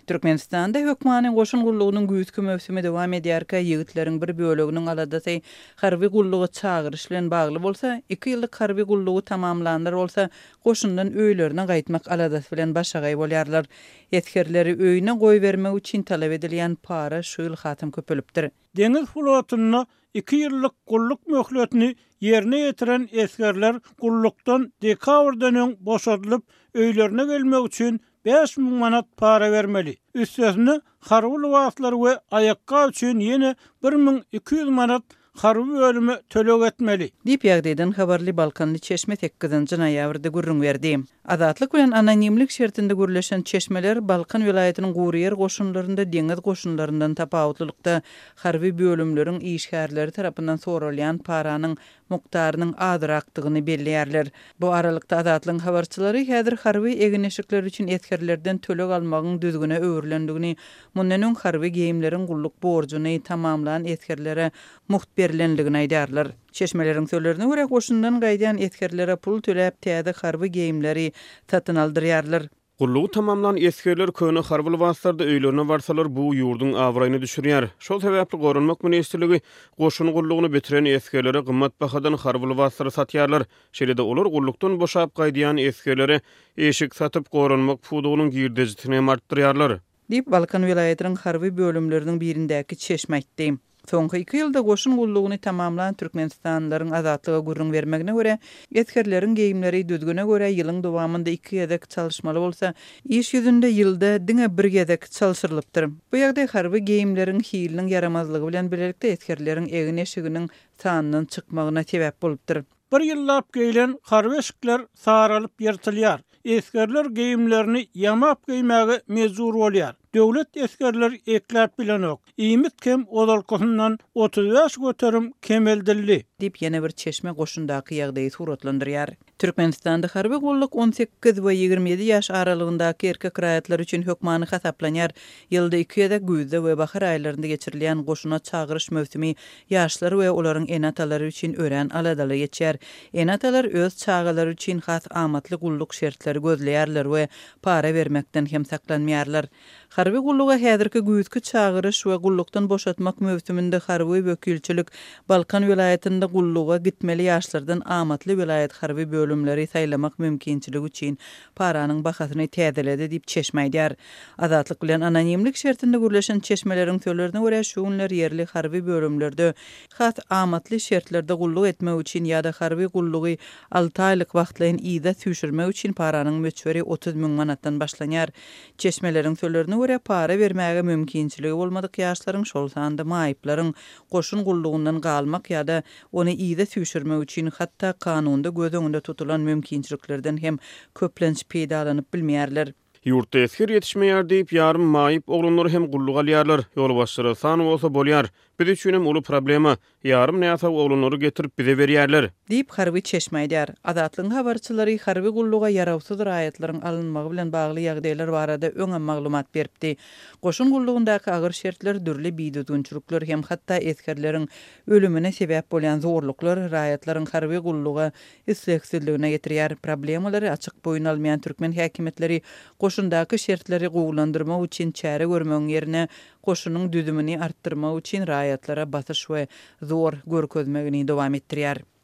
Türkmenistanda hökmanyň goşun gullugynyň güýtki mövsümi dowam edýärkä ýigitlerin bir böleginiň aladasy harby gullugy çagyryş bilen bagly bolsa, 2 ýyllyk harby gullugy tamamlandyr bolsa, goşundan öýlerine gaýtmak aladasy bilen başagay bolýarlar. Ýetgerleri öýüne goý bermek üçin talap edilýän para şu ýyl hatym köpelipdir. Deniz flotyny 2 ýyllyk gulluk möhletini ýerine ýetiren eskerler gullukdan dekabrdan öň boşadylyp öýlerine gelmek üçin 5.000 manat para vermeli. Üstesine harby lawatlar we ayakka üçin ýene 1.200 manat harby bölümi tölek etmeli. Dip ýagdaýdan habarly Balkanly çeşme 8-nji noýabrda gürrüň berdi. Azatlyk bilen anonimlik şertinde gürleşen çeşmeler Balkan vilayatynyň Guriyer goşunlarynda deňiz goşunlaryndan tapawutlykda harby bölümleriň işgärleri tarapyndan sorulýan paranyň mukdarynyň azrakdygyny belliýärler. Bu aralykda azatlyň habarçylary häzir harby egineşikler üçin etkerlerden tölek almagyň düzgüne öwürlendigini, mundan öň harby geyimleriň gulluk borjuny tamamlanan etkerlere muht berilendigini aýdarlar. Çeşmelerin sözlerine göre goşundan gaýdan etkerlere pul töläp täze harby geyimleri satyn aldyrýarlar. Gullugy tamamlanan eskerler köne harby lawatlarda öýlerine barsalar bu ýurduň awraýyny düşürýär. Şol sebäpli Gorunmak ministrligi goşun gullugyny bitiren eskerlere gymmat bahadan harby lawatlara satýarlar. Şeýle-de olar gullukdan boşap gaýdýan eskerlere eşik satyp Gorunmak pudugynyň girdejitini artdyrýarlar. Dip Balkan vilayatynyň harby bölümleriniň birindäki çeşme aýtdy. Soňky 2 ýylda goşun gullugyny tamamlanan Türkmenistanlylaryň azatlyga gürrüň bermegine görä, etkerleriň geyimleri düzgüne görä ýylyň dowamında 2 ýedek çalışmaly bolsa, iş ýüzünde ýylda diňe 1 ýedek çalışyrylypdyr. Bu ýagdaý harby geyimleriň hiliniň yaramazlygy bilen birlikde etkerleriň egin eşiginiň sanynyň çykmagyna sebäp bolupdyr. Bir ýyllap geýlen harby eşikler saralyp ýertilýär. Eskerler geyimlerini yamap giymäge mezur bolýar. Döwlet eskerler ekläp bilenok. Iýmit kem odalkosyndan 35 göterim kemeldildi. Dip ýene bir çeşme goşundaky ýagdaýy suratlandyrýar. Türkmenistanda harby gulluk 18 we 27 ýaş aralygyndaky erkek raýatlar üçin hökmany hasaplanýar. Ýylda 2 ýada güýde we bahar aýlarynda geçirilýän goşuna çagyryş mövsümi ýaşlar we olaryň enatalary üçin ören aladaly geçer. Enatalar öz çagalary üçin has amatly gulluk şertleri gözleýärler we para bermekden hem saklanmaýarlar. Harby gulluga häzirki güýtki çagyryş we gullukdan boşatmak mövsüminde harby wekilçilik Balkan vilayatynda gulluga gitmeli ýaşlardan amatly vilayat harby bölümleri saýlamak mümkinçiligi üçin paranyň bahasyny täzeledi diýip çeşme aýdýar. Azatlyk bilen anonimlik şertinde gürleşen çeşmeleriň sözlerine görä şu günler yerli harby bölümlerde has amatly şertlerde gulluk etmek üçin ýa-da harby gullugy 6 aýlyk wagtlaryň ýyda süýşürmek üçin paranyň möçberi 30.000 manatdan başlanýar. Çeşmeleriň sözlerine görä para bermäge mümkinçiligi bolmadyk ýaşlaryň şol sanda maýyplaryň goşun gullugundan galmak ýa-da ony ýyda süýşürmek üçin hatda kanunda göz öňünde tutulan mümkinçiliklerden hem köplenç peýdalanyp bilmeýärler. Ýurtda esker ýetişmeýär diýip ýarym maýyp oglunlary hem gulluk alýarlar. Ýolbaşçylar sany bolsa bolýar. Biz üçin hem uly problema. Ýarym näçe oglunlary getirip bize berýärler. Diýip harby çeşme aýdýar. Azatlyň habarçylary harby gulluga ýarawsyz raýatlaryň alınmagy bilen bagly ýagdaýlar barada öňe maglumat beripdi. Goşun gullugundaky agyr şertler, dürli biýdüdünçülükler hem hatda eskerleriň ölümine sebäp bolan zorluklar raýatlaryň harby gulluga isleksizligine getirýär. Problemalary açyk boýun almaýan türkmen häkimetleri goşundaky şertleri gowlandyrmak üçin çäre görmegiň ýerine goşunyň düzümini artdyrmak üçin raýatlara basyş we zor görkezmegini dowam etdirýär.